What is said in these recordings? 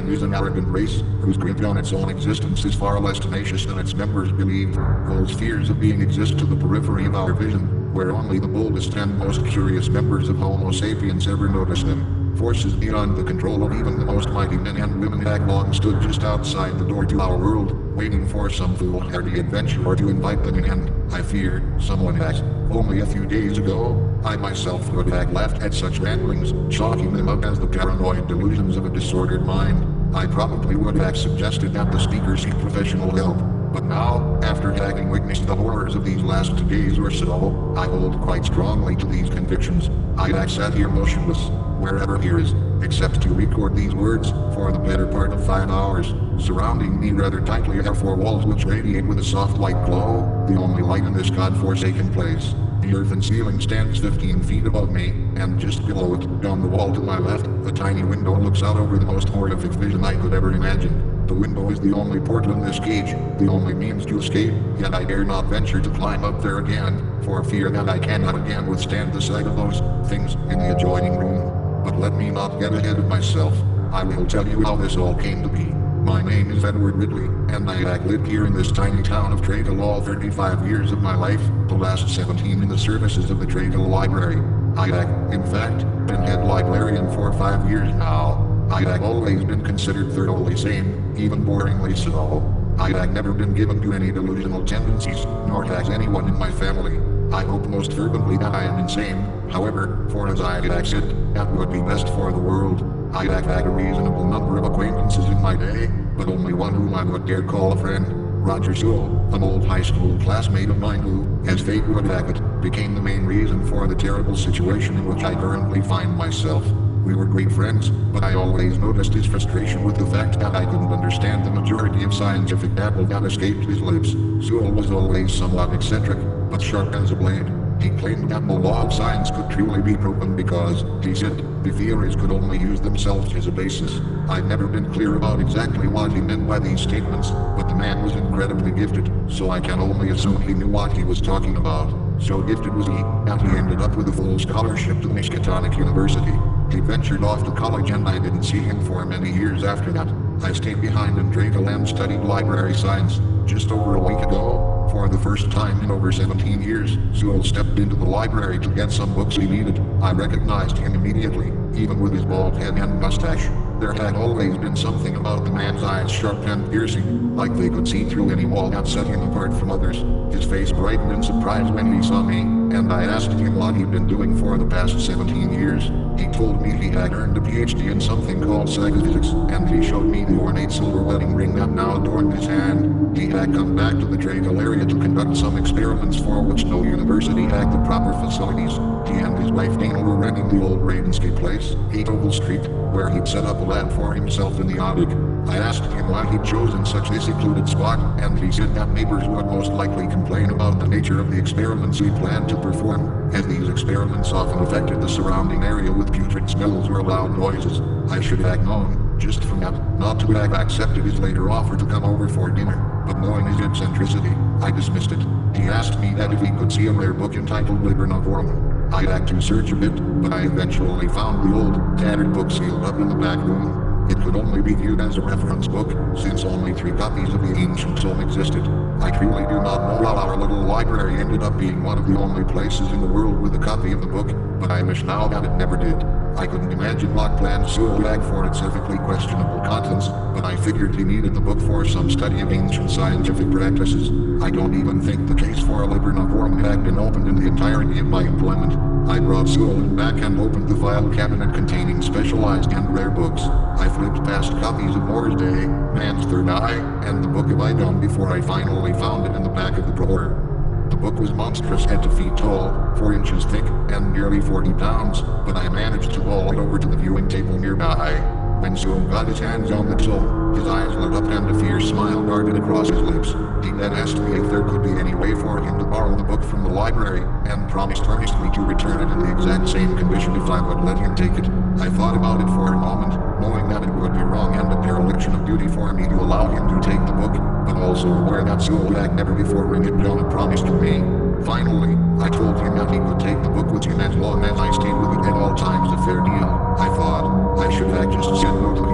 Mankind is an arrogant race, whose grip on its own existence is far less tenacious than its members believe. Those fears of being exist to the periphery of our vision, where only the boldest and most curious members of Homo sapiens ever notice them. Forces beyond the control of even the most mighty men and women had long stood just outside the door to our world, waiting for some foolhardy adventurer to invite them in, and, I fear, someone has. Only a few days ago, I myself would have laughed at such ramblings, chalking them up as the paranoid delusions of a disordered mind. I probably would have suggested that the speaker seek professional help. But now, after having witnessed the horrors of these last 2 days or so, I hold quite strongly to these convictions. I have sat here motionless, wherever here is, except to record these words, for the better part of 5 hours. Surrounding me rather tightly are 4 walls which radiate with a soft white glow, the only light in this god-forsaken place. The earthen ceiling stands 15 feet above me, and just below it, down the wall to my left, a tiny window looks out over the most horrific vision I could ever imagine. The window is the only portal in this cage, the only means to escape, yet I dare not venture to climb up there again, for fear that I cannot again withstand the sight of those things in the adjoining room. But let me not get ahead of myself. I will tell you how this all came to be. My name is Edward Ridley, and I have lived here in this tiny town of Traigle all 35 years of my life, the last 17 in the services of the Traigle Library. I have, in fact, been head librarian for 5 years now. I have always been considered thoroughly sane, even boringly so. I have never been given to any delusional tendencies, nor has anyone in my family. I hope most fervently that I am insane, however, for as I have said, that would be best for the world. I have had a reasonable number of acquaintances in my day, but only one whom I would dare call a friend. Roger Sewell, an old high school classmate of mine who, as fate would have it, became the main reason for the terrible situation in which I currently find myself. We were great friends, but I always noticed his frustration with the fact that I couldn't understand the majority of scientific babble that escaped his lips. Sewell was always somewhat eccentric, but sharp as a blade. He claimed that no law of science could truly be proven because, he said, the theories could only use themselves as a basis. I've never been clear about exactly what he meant by these statements, but the man was incredibly gifted, so I can only assume he knew what he was talking about. So gifted was he, that he ended up with a full scholarship to Miskatonic University. He ventured off to college and I didn't see him for many years after that. I stayed behind in Traigle and studied library science. Just over a week ago, for the first time in over 17 years, Sewell stepped into the library to get some books he needed. I recognized him immediately, even with his bald head and mustache. There had always been something about the man's eyes sharp and piercing, like they could see through any wall that set him apart from others. His face brightened in surprise when he saw me, and I asked him what he'd been doing for the past 17 years. He told me he had earned a PhD in something called psychophysics, and he showed me the ornate silver wedding ring that now adorned his hand. He had come back to the Traigle area to conduct some experiments for which no university had the proper facilities. He and his wife Dana were renting the old Ravensky place, 8 Oval Street, where he'd set up a lab for himself in the attic. I asked him why he'd chosen such a secluded spot, and he said that neighbors would most likely complain about the nature of the experiments he planned to perform, as these experiments often affected the surrounding area with putrid smells or loud noises. I should have known, just from that, not to have accepted his later offer to come over for dinner, but knowing his eccentricity, I dismissed it. He asked me that if he could see a rare book entitled Liber Novorum. I had to search a bit, but I eventually found the old, tattered book sealed up in the back room. It could only be viewed as a reference book, since only 3 copies of the ancient tome existed. I truly do not know how our little library ended up being one of the only places in the world with a copy of the book, but I wish now that it never did. I couldn't imagine what plans Sewell had for its ethically questionable contents, but I figured he needed the book for some study of ancient scientific practices. I don't even think the case for a Liber Novorum had been opened in the entirety of my employment. I brought Sewell back and opened the file cabinet containing specialized and rare books. I flipped past copies of Moore's Day, Man's Third Eye, and the Book of Idun before I finally found it in the back of the drawer. The book was monstrous head to feet tall, 4 inches thick, and nearly 40 pounds, but I managed to haul it over to the viewing table nearby. When Sewell got his hands on the tome, his eyes lit up and a fierce smile darted across his lips. He then asked me if there could be any way for him to borrow the book from the library, and promised earnestly to return it in the exact same condition if I would let him take it. I thought about it for a moment, knowing that it would be wrong and a dereliction of duty for me to allow him to take the book, but also aware that Sewell had never before reneged on a promise to me. Finally, I told him that he could take the book with him as long as I stayed with it at all times, a fair deal. I thought I should have just said no to him.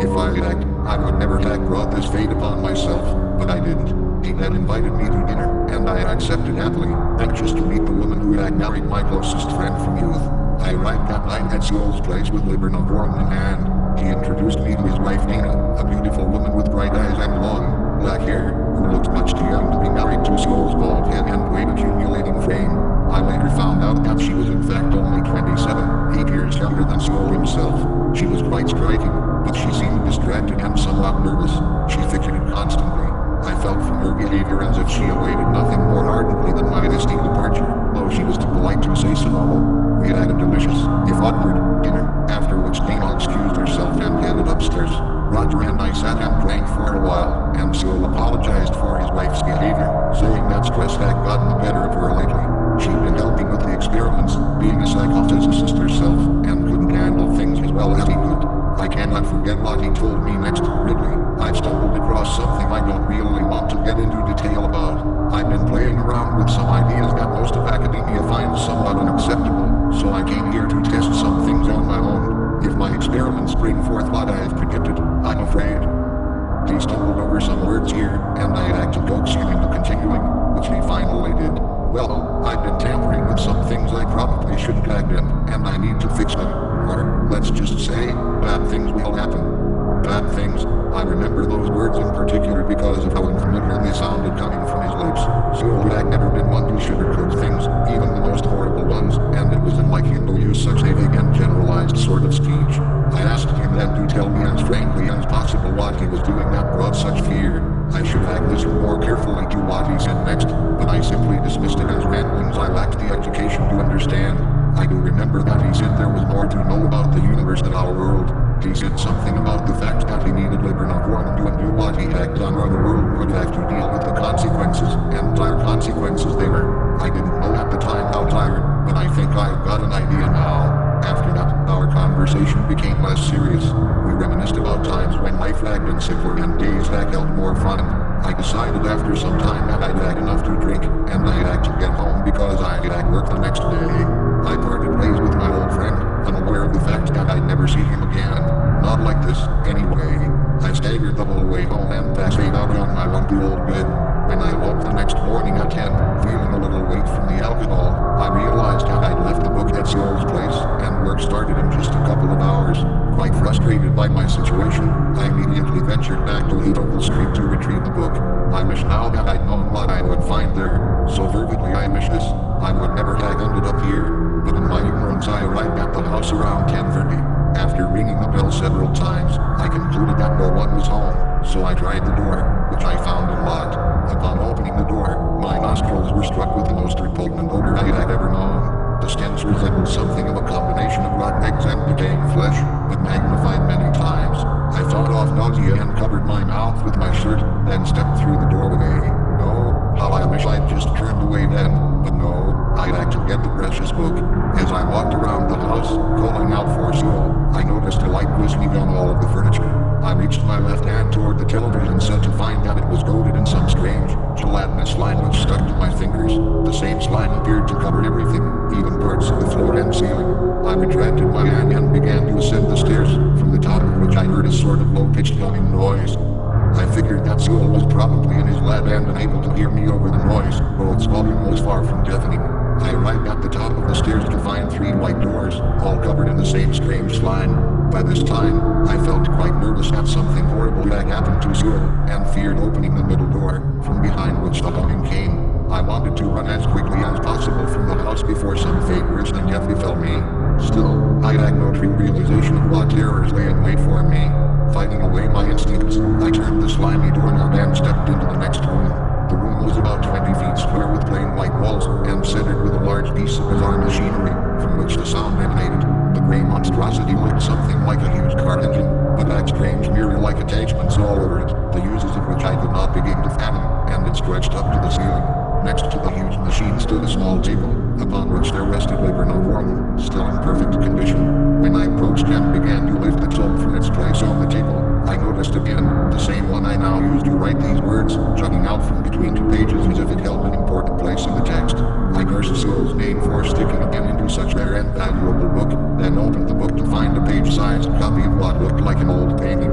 If I had, I would never have brought this fate upon myself, but I didn't. He then invited me to dinner, and I accepted happily, anxious to meet the woman who had married my closest friend from youth. I arrived that night at Seoul's place with Libernovorum in hand. He introduced me to his wife Nina, a beautiful woman with bright eyes and long, black hair, who looked much too young to be married to Seoul's bald head and weight-accumulating frame. I later found out that she was in fact only 27, 8 years younger than Seoul himself. She was quite striking, but she seemed distracted and somewhat nervous. She fidgeted constantly. I felt from her behavior as if she awaited nothing more ardently than my hasty departure, though she was too polite to say so. We had a delicious, if awkward, dinner, after which Nina excused herself and headed upstairs. Roger and I sat and drank for a while, and Seoul apologized for his wife's behavior, saying that stress had gotten the better of her lately. She'd been helping with the experiments, being a psychophysicist herself, and couldn't handle things as well as he could. I cannot forget what he told me next, Ridley. I've stumbled across something I don't really want to get into detail about. I've been playing around with some ideas that most of academia finds somewhat unacceptable, so I came here to test some things on my own. If my experiments bring forth what I have predicted, I'm afraid. He stumbled over some words here, and I had to coax him into continuing, which he finally did. Well, I've been tampering with some things I probably shouldn't have been, and I need to fix them. Or, let's just say, bad things will happen. Bad things? I remember those words in particular because of how unfamiliar they sounded coming from his lips. Seoul had never been one to sugarcoat things, even the most horrible ones, and it was unlike him to use such a vague and generalized sort of speech. I asked him then to tell me as frankly as possible what he was doing that brought such fear. I should have listened more carefully to what he said next, but I simply dismissed it as ramblings I lacked the education to understand. I do remember that he said there was more to know about the universe than our world. He said something about the fact that he needed Libernovorum to undo what he had done or the world would have to deal with the consequences, and dire consequences they were. I didn't know at the time how dire, but I think I've got an idea now. After that, our conversation became less serious. We reminisced about times when life had been simpler and days had held more fun. I decided after some time that I'd had enough to drink, and I had to get home because I had work the next day. I parted ways with my old friend, unaware of the fact that I'd never see him again. Not like this, anyway. I staggered the whole way home and passed out on my lumpy old bed. When I woke the next morning at 10, feeling a little weight from the alcohol, I realized that I'd left the book at Seoul's place, and work started in just a couple of hours. Quite frustrated by my situation, I immediately ventured back to Liverpool Street to retrieve the book. I wish now that I'd known what I would find there. So vividly I wish this. I would never have ended up here, but in my ignorance I arrived at the house around 10:30. After ringing the bell several times, I concluded that no one was home, so I tried the door, which I found unlocked. Upon opening the door, my nostrils were struck with the most repugnant odor I had ever known. The stench resembled something of a combination of rotten eggs and decaying flesh, but magnified many times. I fought off nausea and covered my mouth with my shirt, then stepped through the doorway. Oh, how I wish I'd just turned away then, but no, I'd had to get the precious book. As I walked around the house, calling out for Seoul, I noticed a light glistening on all of the furniture. I reached my left hand toward the television set to find that it was coated in some strange, gelatinous slime which stuck to my fingers. The same slime appeared to cover everything, even parts of the floor and ceiling. I retracted my hand and began to ascend the stairs, from the top of which I heard a sort of low-pitched humming noise. I figured that Seoul was probably in his lab and unable to hear me over the noise, though its volume was far from deafening. I arrived at the top of the stairs to find 3 white doors, all covered in the same strange slime. By this time, I felt quite nervous that something horrible had happened to Seoul, and feared opening the middle door, from behind which the humming came. I wanted to run as quickly as possible from the house before some fate worse than death befell me. Still, I had no true realization of what terrors lay in wait for me. Fighting away my instincts, I turned the slimy doorknob and stepped into the next room. The room was about 20 feet square with plain white walls, and centered with a large piece of bizarre machinery, from which the sound emanated. The gray monstrosity looked something like a huge car engine, but had strange mirror-like attachments all over it, the uses of which I could not begin to fathom, and it stretched up to the ceiling. Next to the huge machine stood a small table, upon which there rested Libernovorum, still in perfect condition. When I approached and began to lift the tome from its place on the table, I noticed again, the same one I now used to write these words, jutting out from between 2 pages as if it held an important place in the text. I cursed Seoul's name for sticking a pen into such rare and valuable book, then opened the book to find a page-sized copy of what looked like an old painting.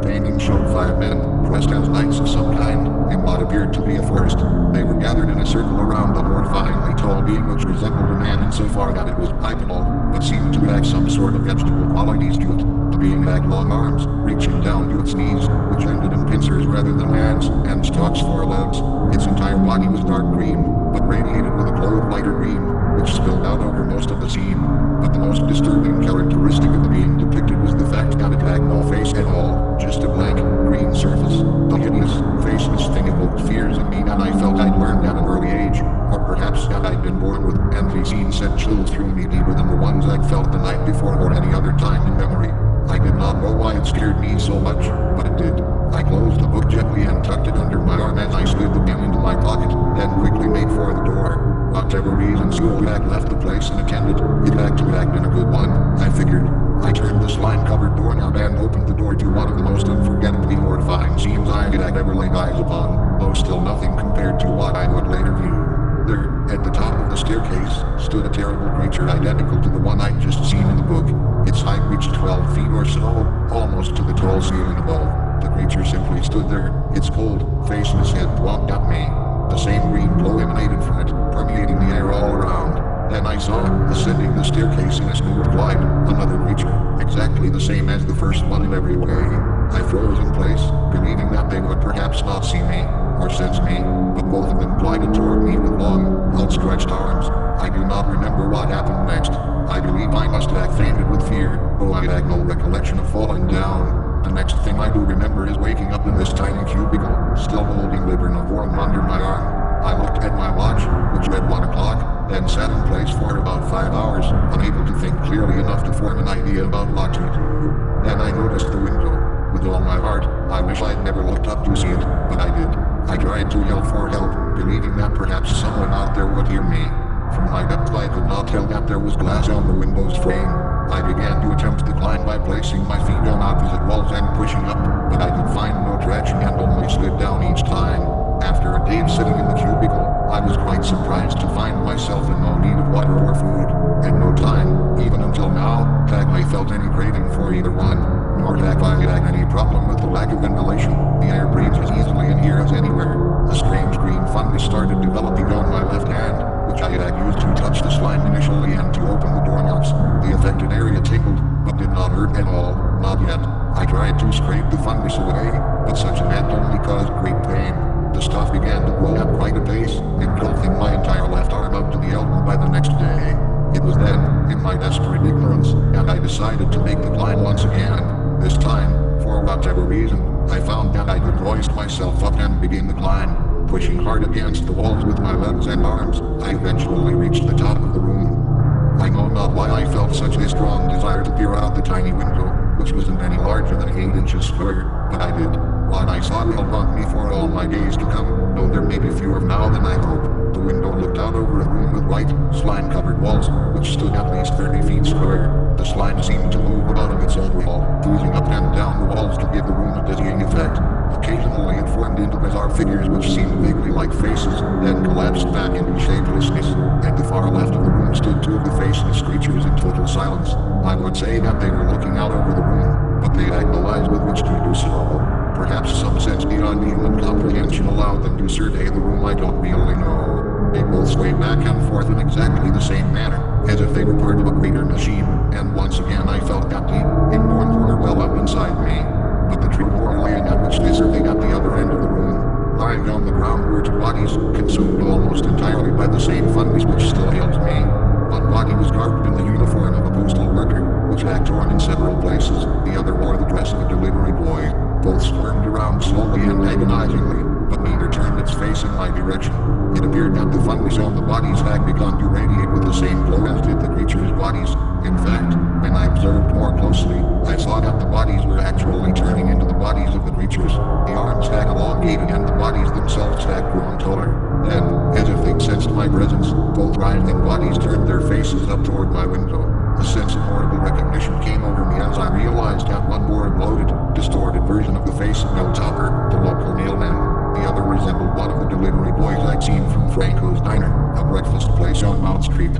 painting showed 5 men, dressed as knights of some kind, in what appeared to be a forest. They were gathered in a circle around a horrifyingly tall being which resembled a man insofar that it was bipedal, but seemed to lack some sort of vegetable qualities to it. The being had long arms, reaching down to its knees, which ended in pincers rather than hands, and stalks for legs. Its entire body was dark green, but radiated with a glow of lighter green, which spilled out over most of the scene. But the most disturbing characteristic of the being depicted was the fact that it had no face at all, just a blank, green surface. The hideous, faceless thing evoked fears in me that I felt I'd learned at an early age, or perhaps that I'd been born with, and the scene sent chills through me deeper than the ones I'd felt the night before or any other time in memory. I did not know why it scared me so much, but it did. I closed the book gently and tucked it under my arm as I slid the pen into my pocket, then quickly made for the door. Whatever reason Sulak left the place unattended, it had to have been a good one, I figured. I turned the slime-covered doorknob and opened the door to one of the most unforgettably horrifying scenes I had ever laid eyes upon, though still nothing compared to what I would later view. There, at the top of the staircase, stood a terrible creature identical to the one I'd just seen in the book. Its height reached 12 feet or so, almost to the tall ceiling above. The creature simply stood there, its cold, faceless head plonked at me. The same green glow emanated from it, permeating the air all around. Then I saw, ascending the staircase in a smooth glide, another creature, exactly the same as the first one in every way. I froze in place, believing that they would perhaps not see me, or sense me, but both of them glided toward me with long, outstretched arms. I do not remember what happened next. I believe I must have fainted with fear, though I had no recollection of falling down. The next thing I do remember is waking up in this tiny cubicle, still holding Libernovorum under my arm. I looked at my watch, which read 1 o'clock, then sat in place for about 5 hours, unable to think clearly enough to form an idea about what to do. Then I noticed the window. With all my heart, I wish I'd never looked up to see it, but I did. I tried to yell for help, believing that perhaps someone out there would hear me. From my depth I could not tell that there was glass on the window's frame. I began to attempt to climb by placing my feet on opposite walls and pushing up, but I could find no traction and only slid down each time. After a day of sitting in the cubicle, I was quite surprised to find myself in no need of water or food. At no time, even until now, had I felt any craving for either one, nor have I had any problem with the lack of ventilation. The air breathes as easily in here as anywhere. A strange green fungus started developing on my left hand, which I had used to touch the slime initially and to open the doorknobs. The affected area tingled, but did not hurt at all, not yet. I tried to scrape the fungus away, but such an act only caused great pain. The stuff began to grow at quite a pace, engulfing my entire left arm up to the elbow by the next day. It was then, in my desperate ignorance, that I decided to make the climb once again. This time, for whatever reason, I found that I could hoist myself up and begin the climb. Pushing hard against the walls with my legs and arms, I eventually reached the top of the room. I know not why I felt such a strong desire to peer out the tiny window, which wasn't any larger than 8 inches square, but I did. What I saw will haunt me for all my days to come, though there may be fewer now than I hope. The window looked out over a room with white, slime-covered walls, which stood at least 30 feet square. The slime seemed to move about of its own will, oozing up and down the walls to give the room a dizzying effect. Occasionally it formed into bizarre figures which seemed vaguely like faces, then collapsed back into shapelessness. At the far left of the room stood 2 of the faceless creatures in total silence. I would say that they were looking out over the room, but they had no eyes with which to do so. Perhaps some sense beyond human comprehension allowed them to survey the room, I don't really know. They both swayed back and forth in exactly the same manner, as if they were part of a greater machine, and once again I felt that deep, inborn horror well up inside me. But the true horror lay in that which they surveyed at the other end of the room. Lying on the ground were 2 bodies, consumed almost entirely by the same fungus which still ails me. One body was garbed in the uniform of a postal worker, which had torn in several places. The other wore the dress of a delivery boy. Both squirmed around slowly and agonizingly, but neither turned its face in my direction. It appeared that the fungus on the bodies had begun to radiate with the same glow as did the creatures' bodies. In fact, when I observed more closely, I saw that the bodies were actually turning into the bodies of the creatures. The arms had elongated and the bodies themselves had grown taller. Then, as if they'd sensed my presence, both writhing bodies turned their faces up toward my window. A sense of horrible recognition came over me as I realized that one wore a bloated, distorted version of the face of Mel Topper, the local mailman. The other resembled one of the delivery boys I'd seen from Franco's Diner, a breakfast place on Mount Street. The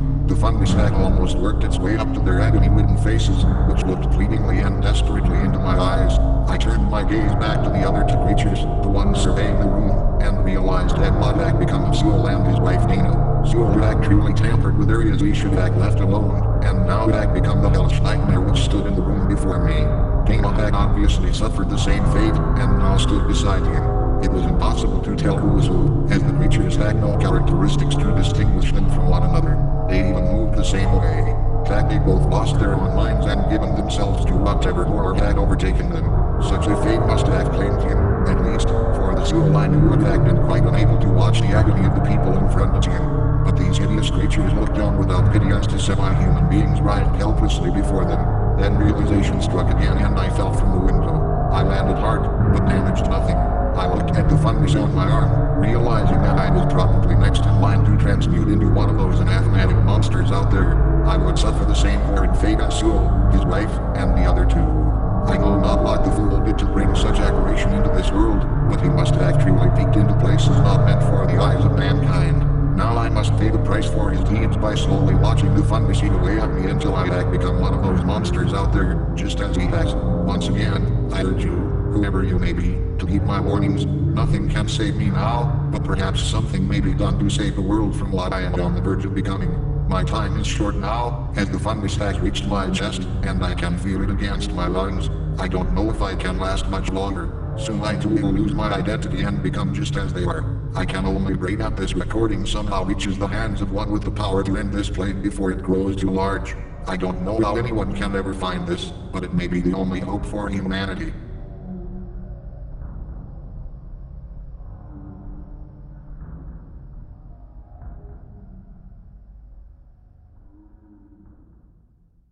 fungus sac almost worked its way up to their agony-ridden faces, which looked pleadingly and desperately into my eyes. I turned my gaze back to the other two creatures, the ones surveying the room, and realized that what had become of Sewell and his wife Dana. Sewell had truly tampered with areas he should have left alone, and now it had become the hellish nightmare which stood in the room before me. Dana had obviously suffered the same fate, and now stood beside him. It was impossible to tell who was who, as the creatures had no characteristics to distinguish them from one another. They even moved the same way. That they both lost their own minds and given themselves to whatever horror had overtaken them. Such a fate must have claimed him, at least, for the Sewell I knew had been quite unable to watch the agony of the people in front of him. But these hideous creatures looked on without pity as the semi-human beings writhed helplessly before them. Then realization struck again and I fell from the window. I landed hard, but damaged nothing. I looked at the fungus on my arm, realizing that I was probably next in line to transmute into one of those anathematic monsters out there. I would suffer the same horrid fate as Sewell, his wife, and the other two. I know not what the fool did to bring such aberration into this world, but he must have truly peeked into places not meant for the eyes of mankind. Now I must pay the price for his deeds by slowly watching the fungus eat away at me until I had become one of those monsters out there, just as he has. Once again, I urge you, whoever you may be, to heed my warnings. Nothing can save me now, but perhaps something may be done to save the world from what I am on the verge of becoming. My time is short now, as the fungus has reached my chest, and I can feel it against my lungs. I don't know if I can last much longer. Soon I too will lose my identity and become just as they are. I can only pray that this recording somehow reaches the hands of one with the power to end this plague before it grows too large. I don't know how anyone can ever find this, but it may be the only hope for humanity.